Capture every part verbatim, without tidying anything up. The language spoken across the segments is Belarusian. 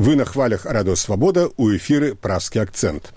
Вы на хвалях Радио Свобода, у эфиры «Пражский акцент».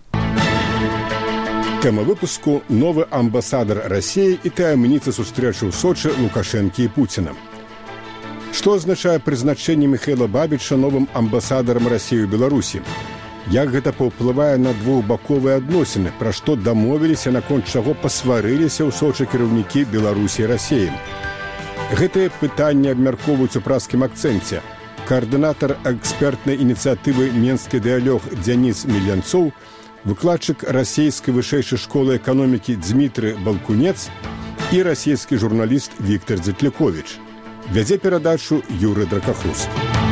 Тема выпуску – новый амбассадор России и таямница сустрэчы ў Сочи Лукашенко и Путина. Что означает призначение Михаила Бабича новым амбассадором России в Беларуси? Як гэта паўплывае на двухбаковыя адносіны, пра што дамовіліся, наконт чаго пасварыліся ў Сочи кіраўнікі Беларусі і Расіі? Гэтыя пытанні абмяркоўваюць у пражскім акцэнце. Координатор экспертной инициативы «Менский диалог» Денис Мильянцов, выкладчик Российской высшей школы экономики Дмитрий Балкунец и российский журналист Виктор Зетлякович. Вядзе перадачу Юрий Дракохвост.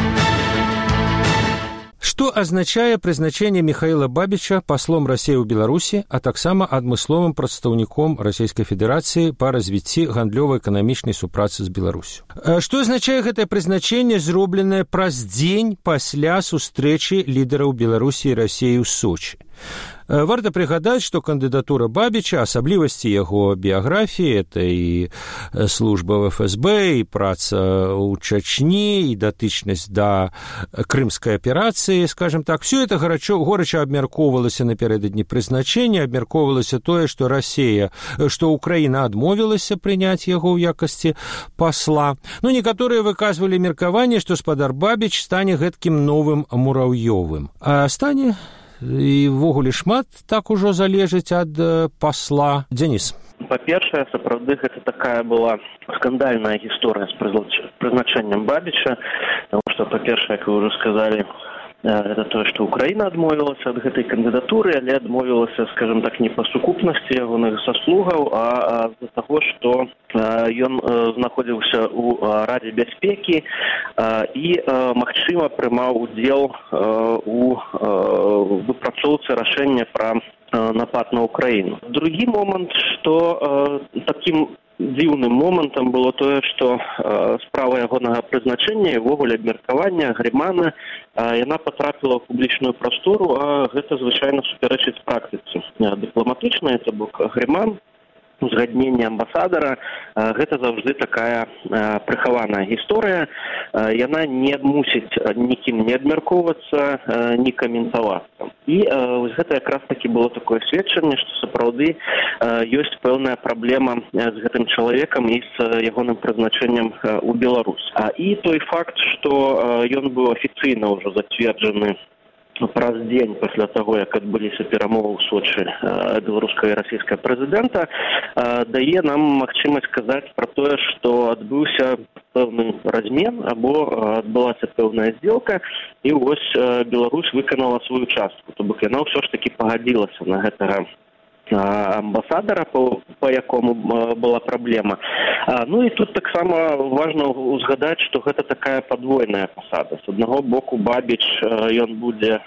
Што азначае прызначэнне Михаила Бабича паслом Расіі ў Беларусі, а таксама адмысловым прадстаўніком Расійскай Федэрацыі па развіцці гандлёва-эканамічнай супрацы з Беларусю? Што азначае гэтае прызначэнне, зробленае праз дзень пасля сустрэчы лідараў Беларусі і Расіі ў Сочи? Варта прыгадаць, што кандыдатура Бабича, асаблівасці яго біяграфіі, это і служба в эф эс бэ, і праца ў Чачні, і датычнасць да крымскай аперацыі, скажем так, все это горача абмяркоўвалася напярэдадні прызначэння, абмяркоўвалася тое, што Расія, што Украіна адмовілася прыняць яго ў якасці пасла. Ну, некаторыя выказвалі меркаванне, што спадар Бабич стане гэткім новым Мураўёвым. А стане... І ввогуле шмат так ужо залежыць ад пасла. Денис. Па-першае, сапраўды гэта такая была скандальная гісторыя з прызначэннем Бабича, потому что, па-першае, як вы ўжо сказалі, это тое, што Украіна адмовілася ад гэтай кандыдатуры, але адмовілася, скажем так, не па сукупнасці ягоных заслугаў, а з-за таго, што ён знаходзіўся ў Радзе бяспекі і, магчыма, прымаў удзел у выпрацоўцы рашэння пра напад на Украіну. Другі момант, што такім дзіўным момантам было тое, што э, справа ягонага прызначэння і ўвогуле абмеркавання Грымана э, яна патрапіла ў публічную прастору, а гэта звычайна супярэчыць практыцы дыпламатычнай, то бок Грыман, узгадненне амбасадара, гэта заўжды такая прыхаваная гісторыя. Яна не мусіць нікім не абмяркоўвацца, не каментавацца. І вось гэта якраз такі было такое сведчанне, што сапраўды ёсць пэўная праблема з гэтым чалавекам і з ягоным прызначэннем у Беларусь. І той факт, што ён быў афіцыйна ўжо зацверджаны праз дзень пасля таго, як адбыліся перамовы ў Сочи беларускага і расійскага прэзідэнта, дае нам магчымасць сказаць пра тое, што адбыўся пэўны размен або адбылася пэўная здзелка, і вось Беларусь выканала сваю частку. То бок яна ўсё ж такі пагадзілася на гэтага амбасадара, по, по якому была праблема. Ну і тут таксама важна узгадаць, што гэта такая падвойная пасада. З аднаго боку Бабич, ён будзе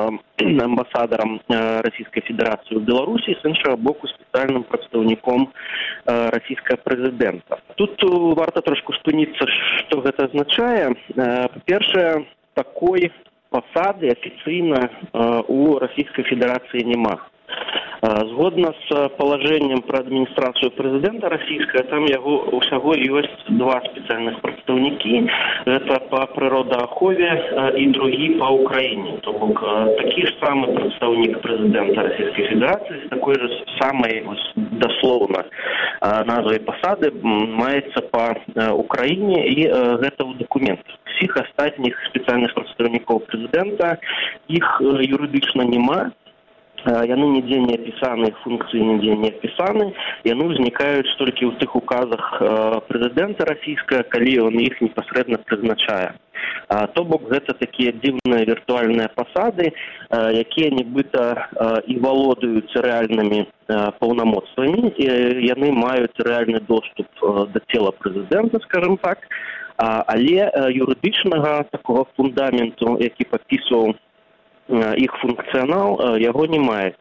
амбасадарам Расійскай Федэрацыі ў Беларусі, з іншага боку спецыяльным прадстаўніком расійскага прэзідэнта. Тут варта трошку спыніцца, што гэта азначае. Па-першае, такой пасады афіцыйна у Расійскай Федэрацыі няма. Згодна з палажэннем пра адміністрацыю прэзідэнта расійскага, там яго ўсяго ёсць два спецыяльных прадстаўнікі. Гэта па прыродаахове і другі па Украіне. То бок такі ж самы прадстаўнік прэзідэнта Расійскай Федэрацыі з такой жа самай даслоўна назвай пасады маецца па Украіне, і гэта ў дакументах. Усіх астатніх спецыяльных прадстаўнікоў прэзідэнта іх юрыдычна няма. Яны нідзе не апісаны, функцыі нідзе не апісаны, яны ўзнікаюць толькі ў тых указах прэзідэнта расійскага, калі ён іх непасрэдна прызначае. То бок гэта такія дзіўныя віртуальныя пасады, якія нібыта і валодаюць рэальнымі паўнамоцтвамі, і яны маюць рэальны доступ да цела прэзідэнта, скажем так, але юрыдычнага такога фундаменту, які падпісваў іх функцыянал, яго не маецца.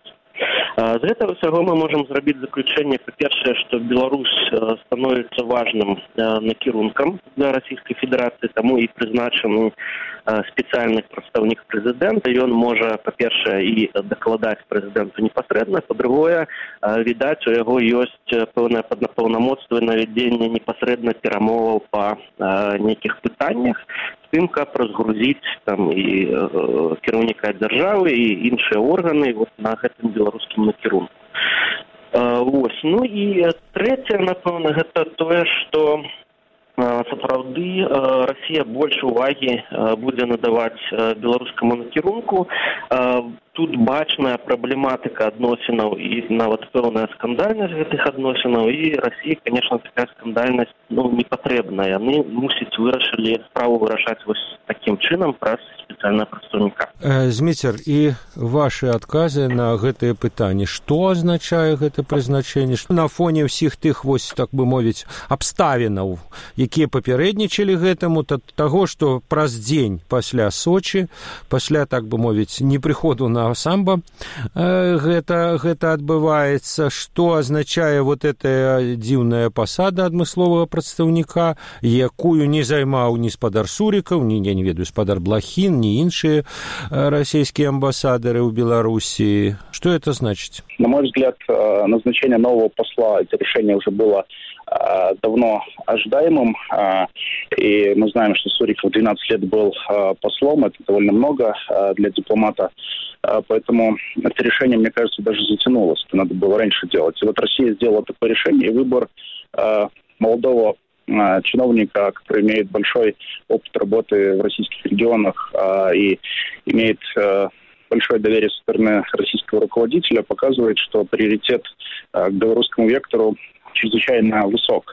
З гэтага ўсяго мы можам зрабіць заключэнне, па-першае, што Беларусь становіцца важным накірункам для Расійскай Федэрацыі, таму і прызначаны спецыяльны прадстаўнік прэзідэнта. Ён можа, па-першае, і дакладаць прэзідэнту непасрэдна, па-другое, відаць, у яго ёсць пэўнае паўнамоцтва на вядзенне непасрэдна перамоваў па нейкіх пытаннях. тым, каб разгрузіць там і э, кіраўніка дзяржавы і іншыя органы вот на гэтым беларускім накірунку. Э, ось. Ну і трэцяе, напэўна, гэта тое, што сапраўды Расія больш увагі будзе надаваць беларускаму накірунку. Тут бачная праблематыка адносінаў і нават пэўная скандальнасць гэтых адносінаў, і Расіі, конечно, такая скандальнасць ну, не патрэбна. Яны, мусіць, вырашылі справу вырашаць вось такім чынам праз спецыяльнага прадстаўніка. Зміцер, і вашы адказы на гэтыя пытанні. Што азначае гэта прызначэнне? На фоне ўсіх тых, вось, так бы мовіць, абставінаў, якія папярэднічалі гэтаму, таго, што праз дзень пасля Сочы, пасля, так бы мовіць, непрыходу на самбо гэта, гэта адбываецца, што азначае вот эта дзіўная пасада адмысловага прадстаўніка, якую не займаў ні спадар Сурікаў, ні, я не ведаю, спадар Блахін, ні іншыя расійскія амбасадары ў Беларуси. Что это значит? На мой взгляд, назначение нового посла, это решение уже было давно ожидаемым, и мы знаем, что Суриков двенадцать лет был послом, это довольно много для дипломата, поэтому это решение, мне кажется, даже затянулось, это надо было раньше делать. И вот Россия сделала такое решение, и выбор молодого чиновника, который имеет большой опыт работы в российских регионах и имеет большое доверие со стороны российского руководителя, показывает, что приоритет к белорусскому вектору чрезвычайно высок.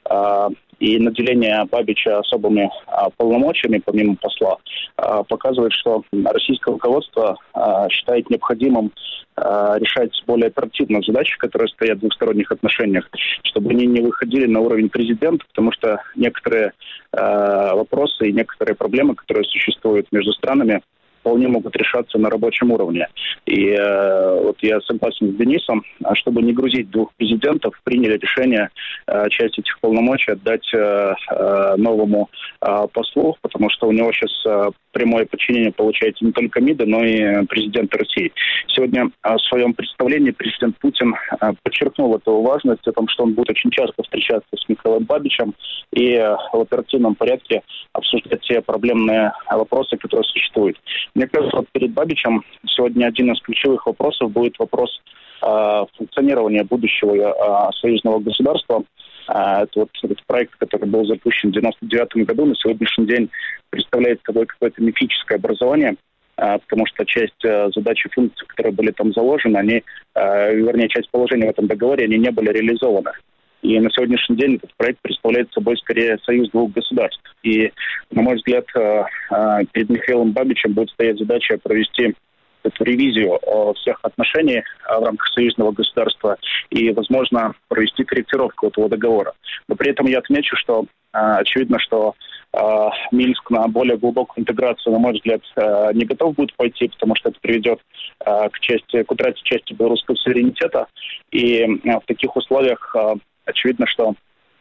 И наделение Бабича особыми полномочиями, помимо посла, показывает, что российское руководство считает необходимым решать более оперативные задачи, которые стоят в двухсторонних отношениях, чтобы они не выходили на уровень президента, потому что некоторые вопросы и некоторые проблемы, которые существуют между странами, вполне могут решаться на рабочем уровне. И э, вот я согласен с Денисом, чтобы не грузить двух президентов, приняли решение э, часть этих полномочий отдать э, э, новому э, послу, потому что у него сейчас э, прямое подчинение получается не только МИДа, но и президента России. Сегодня э, в своем представлении президент Путин э, подчеркнул эту важность, о том, что он будет очень часто встречаться с Михаилом Бабичем и э, в оперативном порядке обсуждать те проблемные вопросы, которые существуют. Мне кажется, вот перед Бабичем сегодня один из ключевых вопросов будет вопрос э, функционирования будущего э, союзного государства. Э, это вот этот проект, который был запущен в девяносто девятом году, на сегодняшний день представляет собой какое-то мифическое образование, э, потому что часть э, задач и функций, которые были там заложены, они, э, вернее, часть положений в этом договоре, они не были реализованы. И на сегодняшний день этот проект представляет собой скорее союз двух государств. И, на мой взгляд, перед Михаилом Бабичем будет стоять задача провести эту ревизию всех отношений в рамках союзного государства и, возможно, провести корректировку этого договора. Но при этом я отмечу, что очевидно, что Минск на более глубокую интеграцию, на мой взгляд, не готов будет пойти, потому что это приведет к, части, к утрате части белорусского суверенитета. И в таких условиях очевидно, что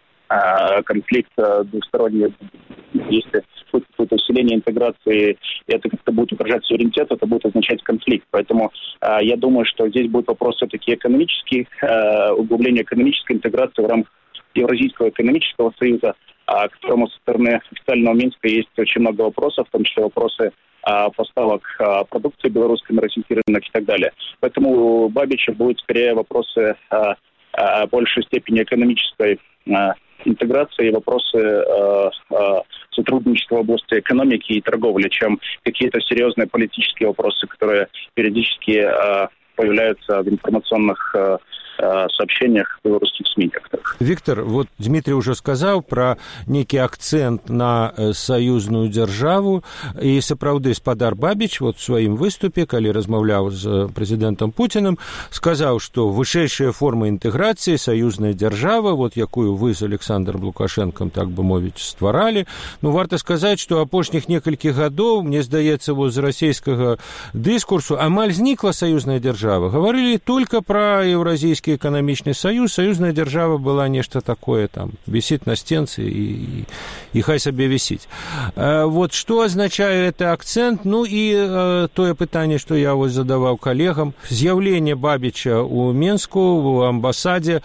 э, конфликт э, двусторонний, если будет какое-то усиление интеграции, и это как-то будет угрожать суверенитету, это будет означать конфликт. Поэтому э, я думаю, что здесь будет вопрос все-таки экономический, э, углубление экономической интеграции в рамках Евразийского экономического союза, э, к которому со стороны официального Минска есть очень много вопросов, в том числе вопросы э, поставок э, продукции белорусской на российский рынок и так далее. Поэтому у Бабича будут скорее вопросы э, в большей степени экономической э, интеграции и вопросы э, э, сотрудничества в области экономики и торговли, чем какие-то серьезные политические вопросы, которые периодически э, появляются в информационных э, сообщениях в белорусских СМИ. Виктор, вот Дмитрий уже сказал про некий акцент на союзную державу, и сапраўды спадар Бабич вот в своем выступе, когда размаўлял с президентом Путиным, сказал, что вышэйшая форма интеграции, союзная держава, вот якую вы с Александром Лукашенком, так бы мовить, стварали, ну, варто сказать, что апошніх некалькі гадоў, мне здаецца, вот з расійскага дыскурсу амаль знікла союзная держава. Говорили только про евразийский Еўрапейскі эканамічны саюз, саюзная дзяржава была нешта такое, там, висит на стенцы і, і, і хай сабе висіць. Вот што азначае гэты акцэнт? Ну і тое пытанне, што я вось задаваў калегам, з'яўленне Бабіча ў Менску, у амбасадзе,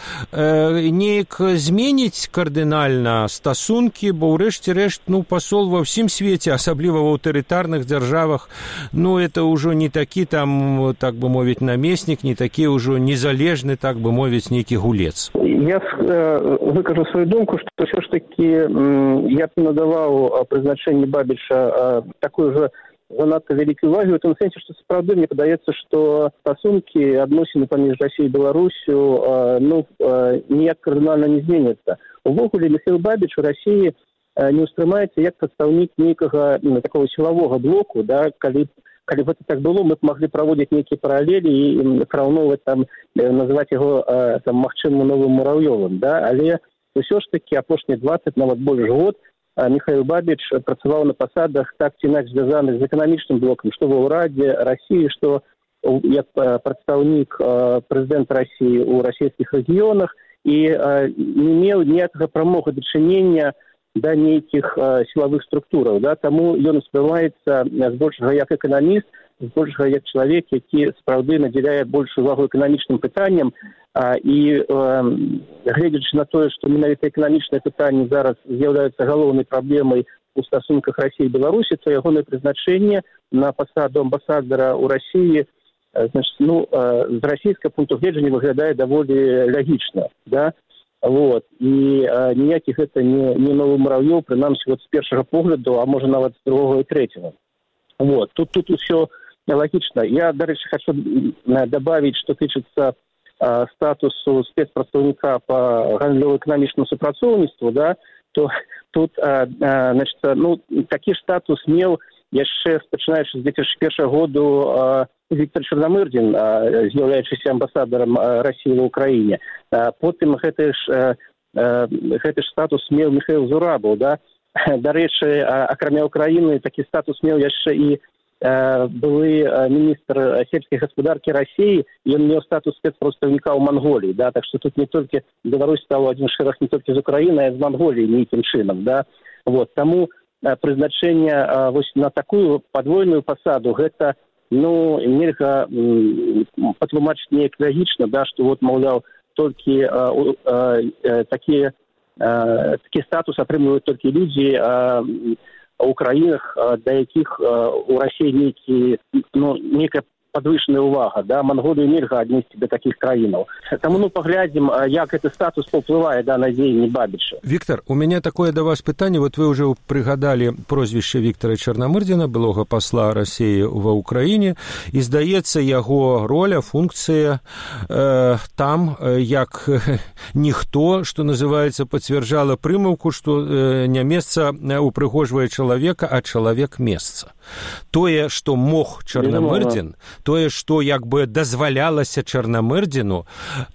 неяк зменіць кардынальна стасункі, бо ўрэшце рэшт, ну, пасол ва ўсім свеце, асабліва в аўтарытарных дзяржавах, ну, это ўжо не такі там, так бы мовіць, намеснік, не такі ўжо незалежны, так бы мовіць, нейкі гулец. Я э, выкажу свою думку, что все ж таки э, я б надаваў прызначэнне Бабіча э, такую же занадта вялікую увагу, в том сэнсе, што сапраўды мне падаецца, што стасункі, адносіны паміж Расіяй і Беларусю э, ну, э, ніяк кардынальна не зменяцца. Увогуле, Михаил Бабіч у Расіі э, не ўспрымаецца як прадстаўнік нейкага ну, такого сілавога блоку, да, калі Калі б гэта так было, мы б маглі праводзіць нейкія паралелі і параўноўваць там, называць яго там магчымым новым Мурав'ёвым, да? Але ўсё ж такі апошнія дваццаць, нават больш год, Михаил Бабіч працаваў на пасадах так ці інакш звязаных з эканамічным блокам, што ва ўрадзе Расіі, што як прадстаўнік прэзідэнта Расіі ў расійскіх рэгіёнах і не меў ніякага прамога дачынення да нейкіх э, сілавых структураў, да, таму ён успрымаецца збольшага як эканаміст, збольшага як чалавек, які сапраўды надзяляе большую увагу эканамічным пытанням, а, і э, гледзячы на тое, што менавіта эканамічныя пытанні зараз з'яўляюцца галоўнай праблемай у стасунках Расіі і Беларусі, то ягонае прызначэнне на пасаду амбасадара ў Расіі, э, значит, ну, э, з расійскага пункту гледжання выглядае даволі лагічна, да. Вот. І а, ніякіх гэта не, не новы Мурав'ёў, прынамсі, вот з першага погляду, а можа нават з другога і трэцяга. Вот. Тут, тут усё лагічна. Я, дарэчы, хочу добавить, што тычыцца а, статусу спецпрадстаўніка па гандлёва-эканамічнаму супрацоўніцтву, да, то тут а, а, значит, ну, такі статус меў яшчэ пачынаючы з две тысячи першага году а, Віктор Чорномырдин, з'яўляючыся амбасадарам Расіі ва ўкраіне. Потым гэты ж, гэты ж статус меў Михаил Зурабаў, да? Дарэчы, акрамя Украіны, такі статус меў яшчэ і былы міністр сельскай гаспадаркі Расіі, ён меў статус спецпрадстаўніка ў Манголіі, да? Так што тут не толькі Беларусь стала адзін шэраг не толькі з Украіны, а з Манголіі нейкім чынам, да? Вот. Таму прызначэнне вось на такую падвойную пасаду гэта ну, нельга патлумачыць неяк лагічна, да, што вот, маўляў, толькі э, э, такія, э, такі статус атрымліваюць толькі людзі э, ў краінах, э, да якіх э, у Расіі нейкі, ну, нейкая падвышаная ўвага, да, Манголію нельга аднесці да такіх краінаў. Таму, ну, паглядзім, як гэты статус паўплывае да на дзеянні Бабіча. Виктор, у меня такое до вас пытанне. Вот вы уже пригадали прозвище Віктора Чорномырдина, былога посла России ва Украине, и, здаецца, яго роля, функция э, там, э, як э, ніхто, что называется, подтверждала прымаўку, что э, не месца упрыгожвае чалавека, а чалавек месца. Тое, что мог Чорномырдин, тое, што як бы дазвалялася Чорномырдину,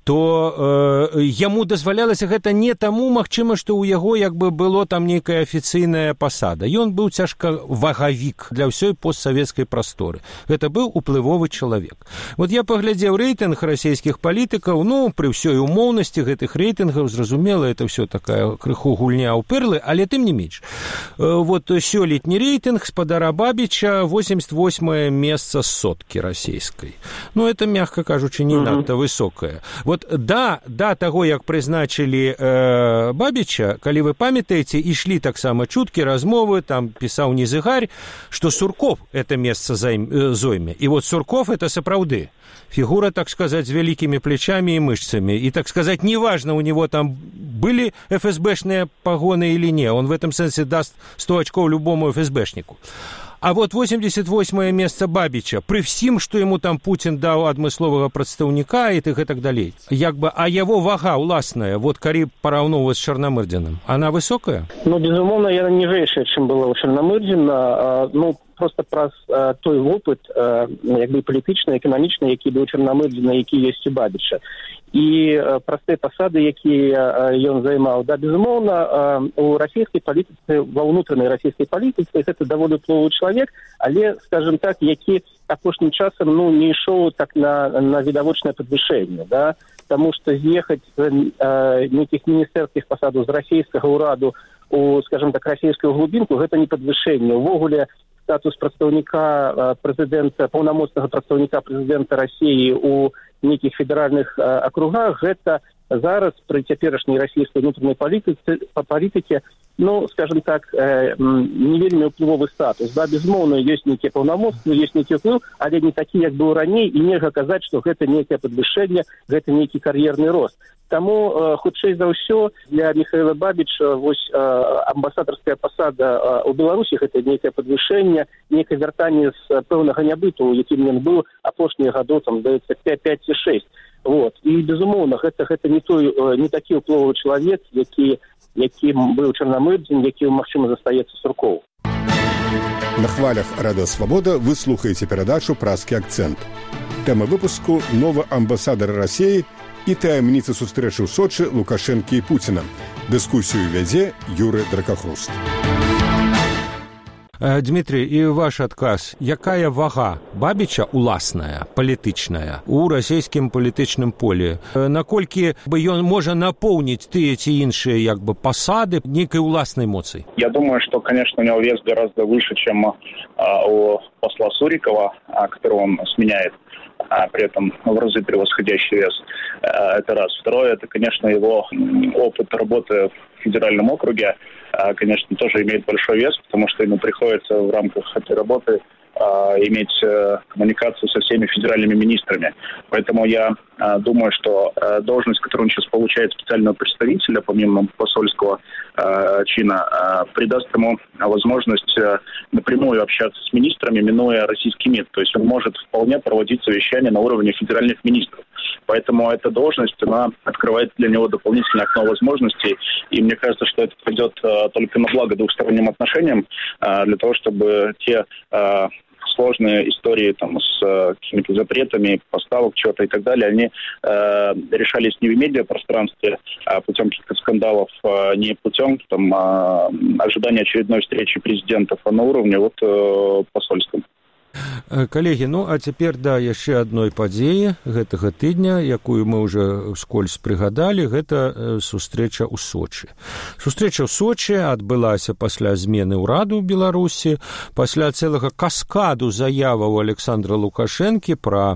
то э, яму дазвалялася гэта не таму, магчыма, што ў яго як бы было там нейкая афіцыйная пасада. Ён быў цяжкавагавік для ўсёй постсавецкай прасторы. Гэта быў уплывовы чалавек. Вот я паглядзеў рэйтынг расійскіх палітыкаў, ну, пры ўсёй умоўнасці гэтых рэйтынгаў, зразумела, это ўсё такая крыху гульня ў перлы, але тым не менш. Э, вот сёлетні рэйтынг спадара Бабіча восемьдесят восьмое месца з соткі расійскай. Ну, это, мягко кажучы, не надта высокае. Вот да, да таго, як прызначылі э, Бабіча, калі вы памятаеце, ішлі таксама чуткі, размовы, там пісаў Незыгарь, што Сурков это месца зойме. І вот Сурков это сапраўды. Фигура, так сказать, с великими плечами и мышцами. И, так сказать, неважно, у него там были эф эс бэшные погоны или не. Он в этом смысле даст сто очков любому эф эс бэшнику. А вот восемьдесят восьмое месца Бабіча, пры всім, што яму там Путін даў адмысловага прадстаўніка і тых і так далей, як бы, а яго вага ўласная, вот калі параўноўваць з Чорномырдиным, она высокая? Ну, безумоўна, яна ніжэйшая, чым была ў Чорномырдина. Ну, просто праз э, той вопыт э, як бы палітычны, эканамічны, які быў Чарнамырдзіна, які ёсць у Бабіча. І э, праз тыя пасады, якія э, ён займаў. Да, безумоўна, э, у расійскай палітыцы, ва ўнутранай расійскай палітыцы гэта даволі ўплывовы чалавек, але, скажем так, які апошнім часам ну, не ішоў так на, на відавочнае падвышэнне, да? Таму што з'ехаць з э, нейкіх міністэрскіх пасадаў з расійскага ўраду у, скажем так, расійскую глубінку, гэта не падвышэнне. Увогуле, статус прадстаўніка прэзідэнта, паўнамоцнага прадстаўніка прэзідэнта Расіі у нейкіх федэральных акругах, гэта зараз пры цяперашняй расійскай внутреннай палітыцы, па палітыке, ну, скажем так, э, не вельмі ўплывовы статус. Да, безумоўна, ёсць нейкія паўнамоцтвы, ёсць нейкі ўплыў, але не такі, як быў раней, і нельга казаць, што гэта нейкае падвышэнне, гэта нейкі кар'ерны рост. Таму, э, хутчэй за ўсё, для Михаила Бабіча вось э, амбасадарская пасада э, у Беларусі гэта нейкае падвышэнне, нейкае вяртанне з пэўнага нябыту, якім ён быў апошнія гадоў, там, даецца пяць ці шэсць. Вот. І, безумоўна, гэта, гэта не, той, не такі ўплывовы чалавек, які, якім быў Чарнамырдзін, які, магчыма, застаецца Суркоў. На хвалях Радыё Свабода вы слухаеце перадачу «Празкі акцэнт». Тэма выпуску – новы амбасадар Расіі і таямніцы сустрэчы ў Сочы Лукашэнкі і Пуціна. Дыскусію вядзе Юры Дракахруст. Дмитрий, і ваш адказ. Якая вага Бабіча уласная, палітычная, у расійскім палітычным полі? Наколькі бы ён можа напоўніць тыя ці іншыя як бы пасады нейкай уласнай моцай? Я думаю, что, конечно, у него вес гораздо выше, чем а, у посла Сурикова, а, которого он сменяет, а при этом в разы превосходящий вес. А, это раз. Второе, это, конечно, его опыт работы в федеральном округе, конечно, тоже имеет большой вес, потому что ему приходится в рамках этой работы иметь коммуникацию со всеми федеральными министрами. Поэтому я думаю, что должность, которую он сейчас получает специального представителя, помимо посольского чина, придаст ему возможность напрямую общаться с министрами, минуя российский МИД. То есть он может вполне проводить совещания на уровне федеральных министров. Поэтому эта должность, она открывает для него дополнительное окно возможностей. И мне кажется, что это пойдет только на благо двухсторонним отношениям, для того, чтобы те сложные истории там, с э, какими-то запретами, поставок чего-то и так далее, они э, решались не в медиапространстве, а путем каких-то скандалов, э, не путем там, э, ожидания очередной встречи президентов, а на уровне вот, э, посольском. Калегі, ну а цяпер да яшчэ адной падзеі гэтага тыдня, якую мы ўжо скользь прыгадалі, гэта сустрэча ў Сочы. Сустрэча ў Сочы адбылася пасля змены ўраду ў Беларусі, пасля цэлага каскаду заяваў Александра Лукашэнкі пра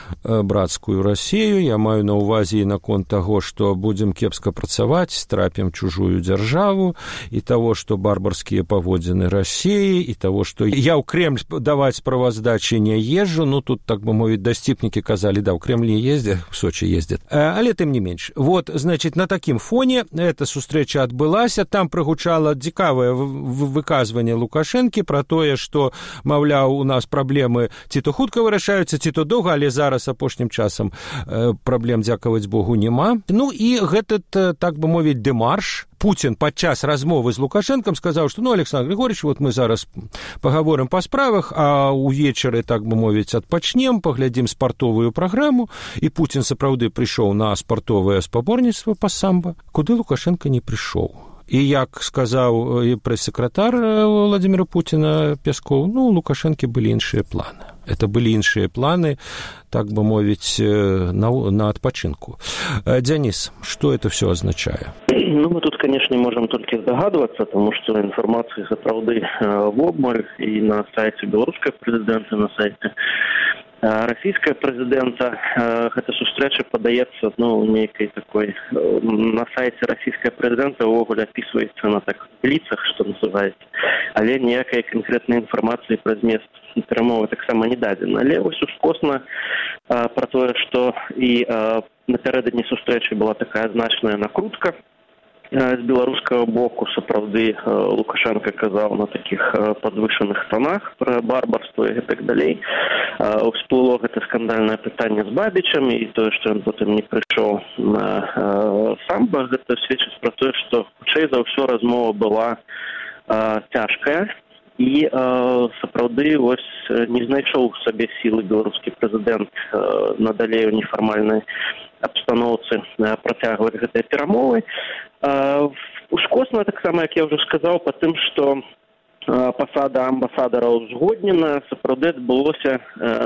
брацкую Расію. Я маю на ўвазе і наконт таго, што будзем кепска працаваць, трапім чужую дзяржаву, і таго, што барбарскія паводзіны Расіі, і таго, што я ў Кремль даваць права здачи не езжу, ну, тут, так бы мовить, доступники казали, да, в Кремле ездят, в Сочи ездят. Але тем не меньше. Вот, значит, на таким фоне эта встреча отбылась, там прогучало цікавое выказывание Лукашенки про то, что, мовляв, у нас проблемы ці то хутка вырашаюцца, ці то доўга, але зараз апошнім часам проблем, дзякаваць Богу, нема. Ну, и этот, так бы мовить, демарш Путин падчас размовы з Лукашенком сказаў, што ну, Александр Григорьевич, вот мы зараз пагаворым па справах, а ўвечары, так бы мовіць, адпачнем, паглядзім спартовую праграму, і Путин сапраўды прыйшоў на спартовае спаборніцтва па самба, куды Лукашенко не прыйшоў. І як сказаў прэс-сакратар Владимира Путина Песков, ну, у Лукашенко былі іншыя планы. Это были іншыя планы, так бы мовить, на, на отпочинку. Денис, что это все означает? Ну, мы тут, конечно, можем только здогадываться, потому что информации сапраўды в обмаль и на сайте белорусского президента, на сайте российского президента. Эта встреча подается, ну, некой такой, на сайте российского президента увогуле описывается на так лицах, что называется, але ніякай конкретной информации про змест перамовы таксама не дадзена. Але вось ускосна а, про тое, што і а, напярэдадні сустрэчы была такая значная накрутка а, з беларускага боку. Сапраўды а, Лукашенко казаў на такіх а, падвышаных тонах пра барбарства і так далей. А, всплыло гэта скандальнае пытанне з Бабічам, і тое, што ён потым не прыйшоў на а, самба, гэта сведчыць пра тое, што хутчэй за ўсё размова была а, цяжкая. і сапраўды вось не знайшоў у сабе сілы беларускі прэзідэнт надалей у нефармальнай абстаноўцы працягваць гэтыя перамовы. Ускосна таксама, як я ўжо сказаў, па тым, што пасада амбасадара ўзгоднена, сапраўды адбылося,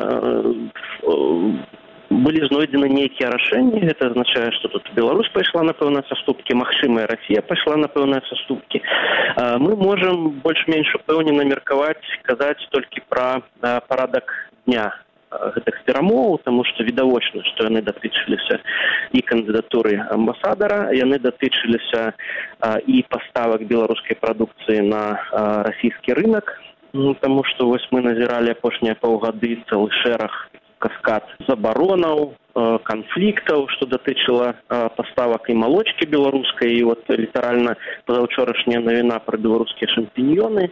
былі знойдзены нейкія рашэнні. Гэта азначае, што тут Беларусь пайшла на пэўныя саступкі, магчыма, і Расія пайшла на пэўныя саступкі. Мы можам больш-менш упэўнена меркаваць, казаць толькі пра парадак дня гэтых перамоў, таму што відавочна, што яны датычыліся і кандыдатуры амбасадара, яны датычыліся і паставак беларускай прадукцыі на расійскі рынак, таму што вось мы назіралі апошнія паўгады цэлы шэраг каскад забаронаў, канфліктаў, што датычыла паставак і малочкі беларускай, і вот літаральна пазаўчорашняя навіна пра беларускія шампіньёны.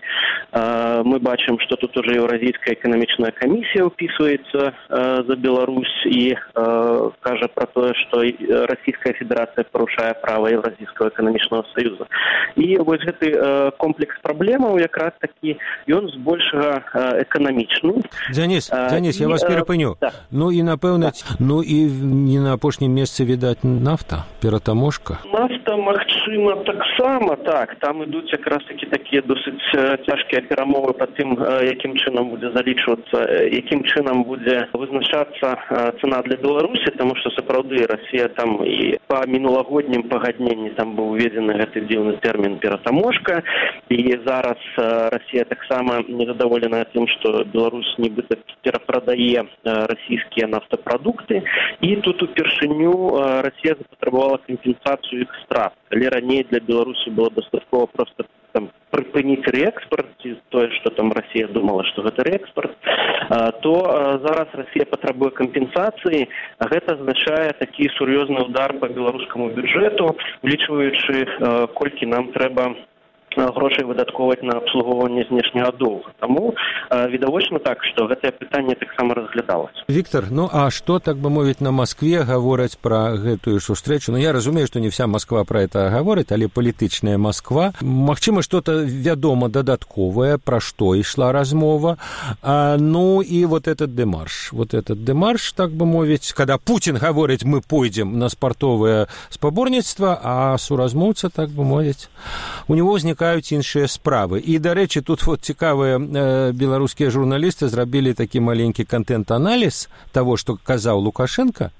Мы бачым, што тут уже Еўразійская эканамічная камісія ўпісваецца за Беларусь і кажа пра тое, што Расійская Федэрацыя парушае права Еўразійскага эканамічнага саюза. І вось гэты комплекс праблемаў якраз такі, ён збольшага эканамічны. Дзяніс, Дзяніс, я вас перапыню. Да. Ну і напэўна, ну і не на апошнім месцы, відаць, нафта, ператаможка. Нафта, магчыма, таксама, так. Там ідуць якраз такі такія досыць цяжкія перамовы па тым, якім чынам будзе залічвацца, якім чынам будзе вызначацца цана для Беларусі, таму што сапраўды Расія там і па мінулагоднім пагадненні там быў уведзены гэты дзіўны тэрмін ператаможка, і зараз Расія таксама незадаволеная тым, што Беларусь нібыта перапрадае расійскія нафтапрадукты. І тут упершыню Расія запатрабавала кампенсацыю іх страт. Калі раней для Беларусі было дастаткова проста там прыпыніць рээкспарт, ці тое, што там Расія думала, што гэта рээкспарт, то зараз Расія патрабуе кампенсацыі, а гэта азначае такі сур'ёзны удар па беларускаму бюджэту, улічваючы, колькі нам трэба грошай выдаткоўваць на абслугоўванне знешняга доўга. Таму відавочна так, што гэтае пытанне таксама разглядалася. Віктор, ну а што, так бы мовіць, на Маскве гавораць пра гэтую сустрэчу? Ну я разумею, што не вся Масква пра гэта гаворыць, але палітычная Масква. Магчыма, што-то вядома дадатковае, пра што ішла размова. А, ну і вот этот дэмарш. Вот этот дэмарш, так бы мовіць, када Путін гаворыць, мы пойдзем на спартовае спаборніцтва, а суразмоўца, так бы мовіць, у него ўзнікаюць іншыя справы. І, дарэчы, тут вот цікавыя э, беларускія журналісты зрабілі такі маленькі контент-аналіз таго, што казаў Лукашенко.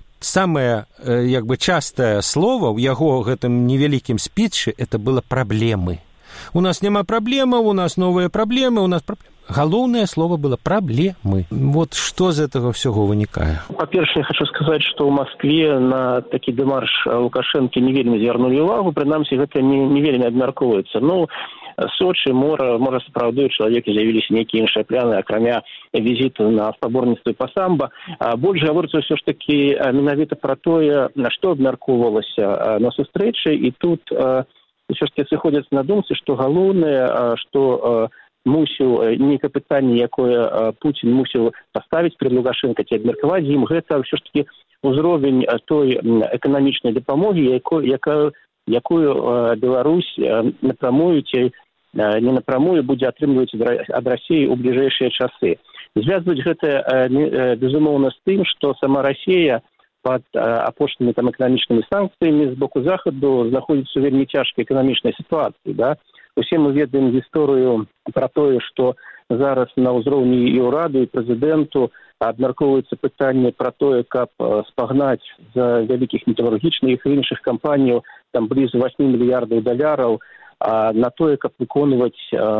Самае, э, як бы, частае слово ў яго гэтым невялікім спічы это было праблемы. У нас няма праблемаў, у нас новыя праблемы, у нас праблемы. Галоўнае слово было праблемы. Вот што з этого всего вынікае? Па-першае, я хочу сказаць, што ў Маскве на такі дэмарш Лукашэнкі не вельмі звярнулі ўвагу, прынамсі гэта не, не вельмі абмяркоўваецца. Ну, Сочи, мора, можа сапраўды у чалавека з'явіліся нейкія іншыя пляны, акрамя візіту на спаборніцтвы па самба. Больш гаворыцца ўсё ж такі менавіта пра тое, на што абмяркоўвалася на сустрэчы, і тут ўсё ж такі сыходзяць на думцы, што галоўнае, што мусіў нейкае пытанне, якое Путін мусіў паставіць перад Лукашенко ці абмеркаваць ім, гэта ўсё ж такі ўзровень той эканамічнай дапамогі, якую, якую Беларусь напрамую ці не напрамую будзе атрымліваць ад Расіі ў бліжэйшыя часы. Звязваць гэта, безумоўна, з тым, што сама Расія пад апошнімі там эканамічнымі санкцыямі з боку Захаду знаходзіцца ў вельмі цяжкай эканамічнай сітуацыі, да? Усе мы ведаем гісторыю пра тое, што зараз на ўзроўні і ўраду, і прэзідэнту абмяркоўваецца пытанне пра тое, каб спагнаць з вялікіх металургічных і іншых кампаній там блізу восьмі мільярдаў даляраў на тое, каб выконваць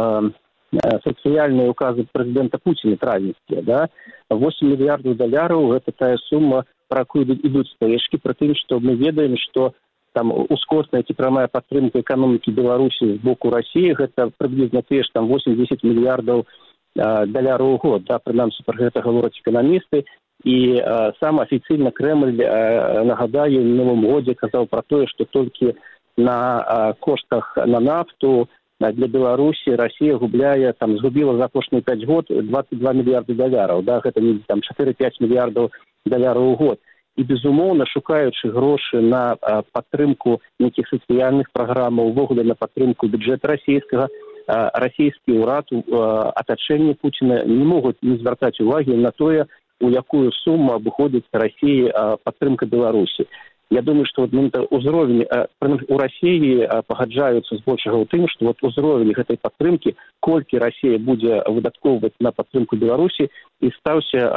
сацыяльныя указы прэзідэнта Пуціна травеньскія. Да? восемь мільярдаў даляраў – гэта тая сума, пра якую ідуць спрэчкі, пры тым, што мы ведаем, што там ускосная ці прамая падтрымка эканомікі Беларусі з боку Расіі, гэта прыблізна тыя ж там восемьдесят мільярдаў даляраў у год. Да? Прынамсі, пра гэта гавораць эканамісты. І а, сам афіцыйна Крэмль, а, нагадаю, в новым годзе казаў пра тое, што толькі на а, коштах на нафту а, для Беларусі Расія губляе, там, згубіла за апошнія пяць год двадцать два мільярды даляраў. Да? Гэта не там чатыры-пяць мільярдаў даляраў у год. І, безумоўна, шукаючы грошы на а, падтрымку нейкіх сацыяльных праграмаў, увогуле на падтрымку бюджэта расійскага, расійскі ўрад, атачэнне Пуціна не могуць не звяртаць увагі на тое, у якую суму абыходзіцца Расіі падтрымка Беларусі. Я думаю, што вот ўзровень у Расіі пагаджаюцца збольшага ў тым, што вот узровень гэтай падтрымкі, колькі Расія будзе выдаткоўваць на падтрымку Беларусі, і стаўся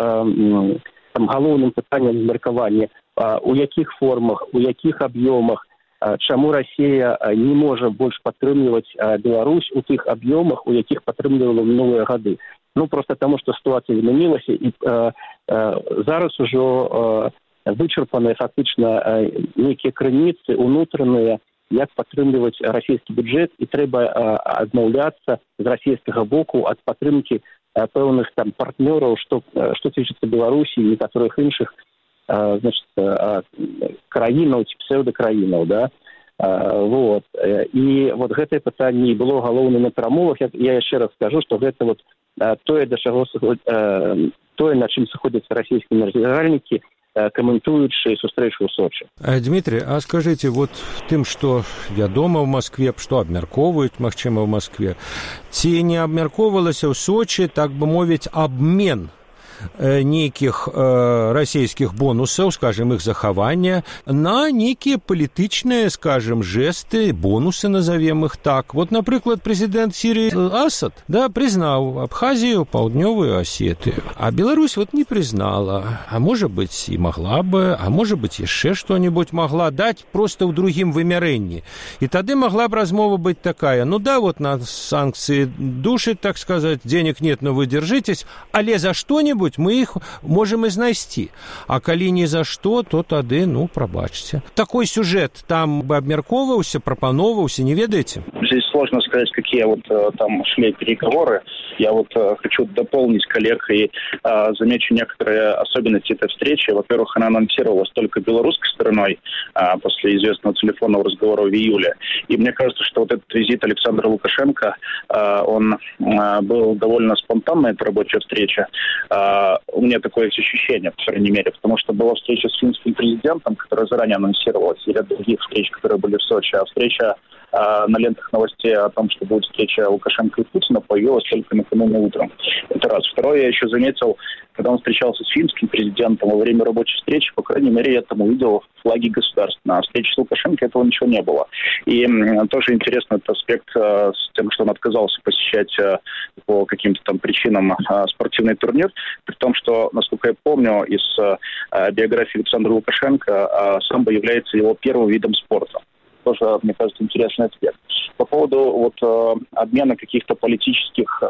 там галоўным пытаннем змеркавання, у якіх формах, у якіх аб'ёмах, чаму Расія не можа больш падтрымліваць Беларусь у тых аб'ёмах, у якіх падтрымлівала мінулыя гады. Ну, просто таму, што сітуацыя змянілася, і э, э, зараз ужо э, вычарпаныя фактычна э, нейкія крыніцы унутраныя, як падтрымліваць расійскі бюджэт, і трэба э, адмаўляцца з расійскага боку ад падтрымкі э, пэўных там партнёраў, што, э, што тычыцца Беларусі і некаторых іншых э, значит, э, краінаў ці псеўдакраінаў, да? Uh, вот. І вот гэтае пытанне было галоўным на перамовах. Я, я яшчэ раз скажу, што гэта вот, uh, тое, да чаго, uh, тое, на чым сыходзяцца расійскія мерзгальнікі, uh, каментуючы сустрэчу ў Сочы. Дмітрий, а скажыце, вот тым, што вядома ў Маскве, што абмяркоўваюць, магчыма, ў Маскве, ці не абмяркоўвалася ў Сочы, так бы мовіць, абмен нейкіх э, расійскіх бонусаў, скажем, іх захавання на нейкія палітычныя, скажем, жесты, бонусы, назовем их так. Вот, напрыклад, прэзідэнт Сірыі Асад, да, прызнаў Абхазію, Паўднёвую Асетыю, а Беларусь вот не прызнала. А можа быць, і могла бы, а можа быць, яшчэ што-нибудь могла даць просто ў другім вымярэнні. І тады могла б размова быць такая: ну да, вот на санкции душит, так сказать, денег нет, но вы держитесь, але за что-нибудь мы их можем и знайсці. А калі не за што, то тады, ну, прабачце. Такой сюжет там бы абмяркоўваўся, прапановаўся, не ведаеце? Здесь сложно сказать, какие вот там шли переговоры. Я вот хочу дополнить коллег и а, замечу некоторые особенности этой встречи. Во-первых, она анонсировалась только белорусской стороной а, после известного телефонного разговора в июле. И мне кажется, что вот этот визит Александра Лукашенко, а, он а, был довольно спонтанной, эта рабочая встреча. А, у меня такое ощущение, по крайней мере, потому что была встреча с финским президентом, которая заранее анонсировалась, и ряд других встреч, которые были в Сочи, а встреча а, на лентах новостей о том, что будет встреча Лукашенко и Путина, появилась только накануне утром. Это раз. Второе, я еще заметил, когда он встречался с финским президентом, во время рабочей встречи, по крайней мере, я там увидел флаги государств. На встрече с Лукашенко этого ничего не было. И м, тоже интересный этот аспект а, с тем, что он отказался посещать а, по каким-то там причинам а, спортивный турнир, при том, что, насколько я помню, из а, биографии Александра Лукашенко а, самбо является его первым видом спорта. Тоже, мне кажется, интересный аспект. По поводу вот обмена каких-то политических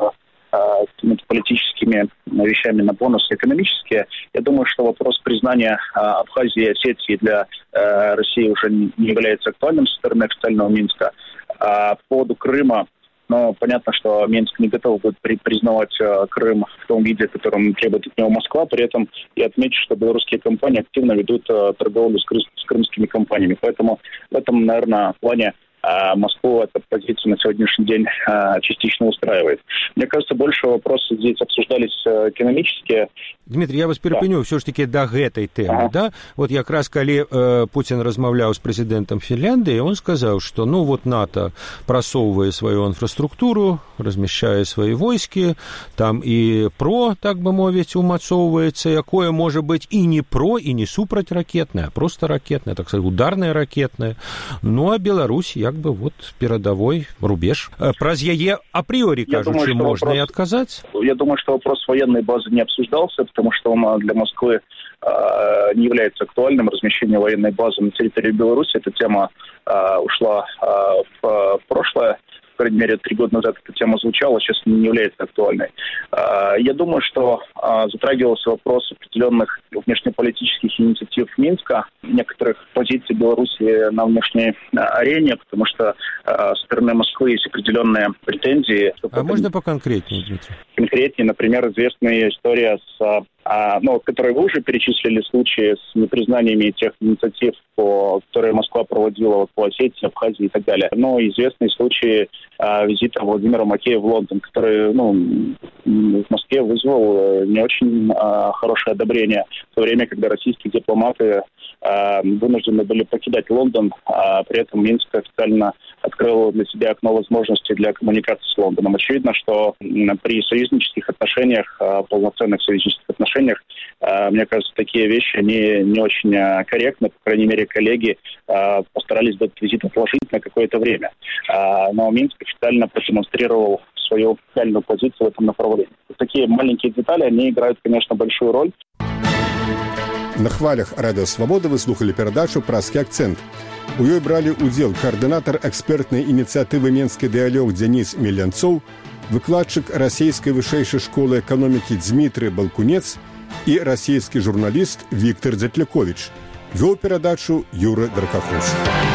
политическими вещами на бонусы экономические, я думаю, что вопрос признания Абхазии и Осетии для России уже не является актуальным со стороны официального Минска. А по поводу Крыма, но понятно, что Минск не готов будет при, признавать э, Крым в том виде, в котором требует от него Москва. При этом я отмечу, что белорусские компании активно ведут э, торговлю с, кры, с крымскими компаниями. Поэтому в этом, наверное, плане э, Москву эта позиция на сегодняшний день э, частично устраивает. Мне кажется, больше вопросы здесь обсуждались э, экономические. Дмитрий, я вас перапыню, да. Все ж таки до гэтай темы, ага. Да? Вот якраз калі э, Путин размаўляў с президентом Финляндии, он сказал, что ну вот НАТО просовывая свою инфраструктуру, размещая свои войски, там и про, так бы мовить, умацоўваецца, якое может быть и не про, и не супрацьракетное, а просто ракетное, так сказать, ударное ракетное. Ну а Беларусь, як бы вот перадовой рубеж. Праз яе априори, кажучи, можно вопрос, и отказать. Я думаю, что вопрос военной базы не обсуждался, потому что он для Москвы э, не является актуальным. Размещение военной базы на территории Беларуси, эта тема э, ушла э, в, в прошлое. По крайней мере, три года назад эта тема звучала, сейчас не является актуальной. Э, я думаю, что э, затрагивался вопрос определенных внешнеполитических инициатив Минска, некоторых позиций Беларуси на внешней э, арене, потому что э, со стороны Москвы есть определенные претензии. А можно поконкретнее, Дмитрий? Конкретнее, например, известная история с но которые вы уже перечислили, случаи с непризнаниями тех инициатив, которые Москва проводила вот, по Осетии, Абхазии и так далее. Но известные случаи визита Владимира Макеева в Лондон, который ну, в Москве вызвал не очень хорошее одобрение в то время, когда российские дипломаты вынуждены были покидать Лондон, а при этом Минск официально открыл для себя окно возможностей для коммуникации с Лондоном. Очевидно, что при союзнических отношениях, полноценных союзнических отношениях, мне кажется, такие вещи они не очень корректны. По крайней мере, коллеги постарались бы этот визит отложить на какое-то время. Но Минск официально продемонстрировал свою официальную позицию в этом направлении. Такие маленькие детали, они играют, конечно, большую роль. На хвалях Радио Свобода вы слухали передачу «Празкі акцент». У ёй бралі ўдзел каардынатар экспертнай ініцыятывы «Менскі дыялог» Дзяніс Мелянцоў, выкладчык расійскай вышэйшай школы эканомікі Дзмітрый Балкунец і расійскі журналіст Віктор Дзятляковіч. Вёў перадачу Юры Даркахус.